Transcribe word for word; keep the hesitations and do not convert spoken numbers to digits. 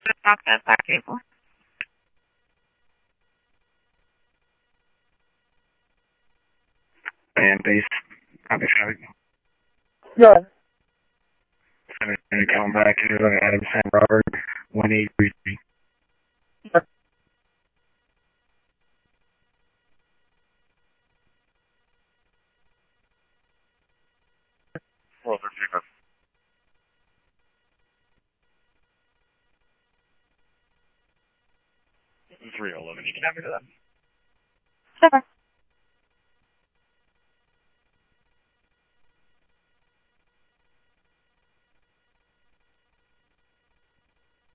talk to the people. And base, copy traffic. Yeah. seven coming back to Adam San Robert, one eight three three. Yeah. four thirty-five. three eleven, you can have it to that. Okay.